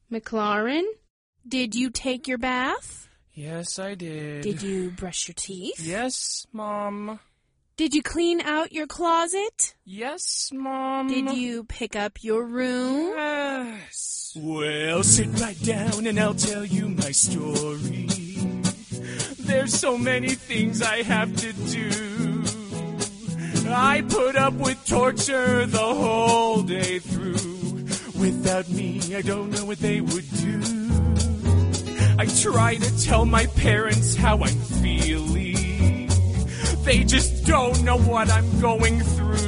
McLaurin, did you take your bath? Yes, I did. Did you brush your teeth? Yes, Mom. Did you clean out your closet? Yes, Mom. Did you pick up your room? Yes. Well, sit right down and I'll tell you my story. There's so many things I have to do. I put up with torture the whole day through. Without me, I don't know what they would do. I try to tell my parents how I'm feeling. They just don't know what I'm going through.